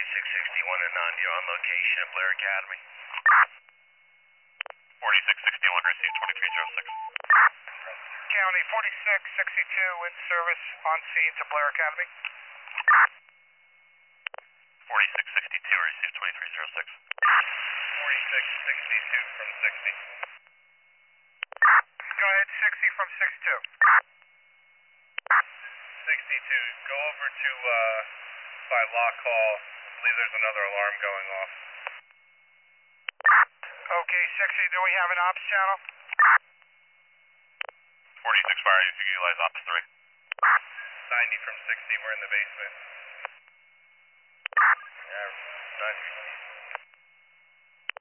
4661 and on, you're on location at Blair Academy. 4661, receive 2306. County 4662 in service on scene to Blair Academy. 4662, receive 2306. 4662 from 60. Go ahead, 60 from 62. 62, go over to by lock hall. I believe there's another alarm going off. Okay, 60, do we have an ops channel? 46 fire, you can utilize ops 3. 90 from 60, we're in the basement. Yeah, 90